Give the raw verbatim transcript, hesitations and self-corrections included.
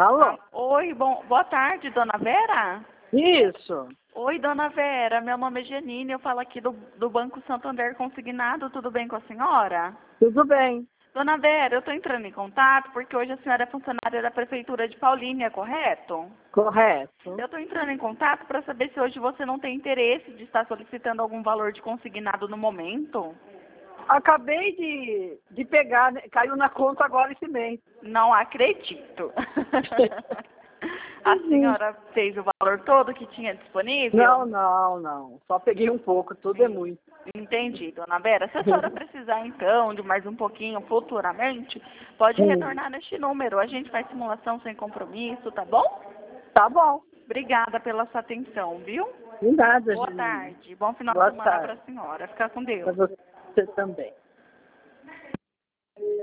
Alô? Oi, bom, boa tarde, dona Vera? Isso. Oi, dona Vera, meu nome é Janine, eu falo aqui do, do Banco Santander Consignado, tudo bem com a senhora? Tudo bem. Dona Vera, eu estou entrando em contato porque hoje a senhora é funcionária da Prefeitura de Paulínia, correto? Correto. Eu estou entrando em contato para saber se hoje você não tem interesse de estar solicitando algum valor de consignado no momento. Acabei de, de pegar, né? Caiu na conta agora esse mês. Não acredito. A senhora fez o valor todo que tinha disponível? Não, não, não. Só peguei um pouco, tudo é muito. Entendi, dona Vera. Se a senhora precisar, então, de mais um pouquinho futuramente, pode Hum. retornar neste número. A gente faz simulação sem compromisso, tá bom? Tá bom. Obrigada pela sua atenção, viu? De nada, Boa Janine. tarde. Bom final Boa de semana tarde. para a senhora. Fica com Deus. Para você também.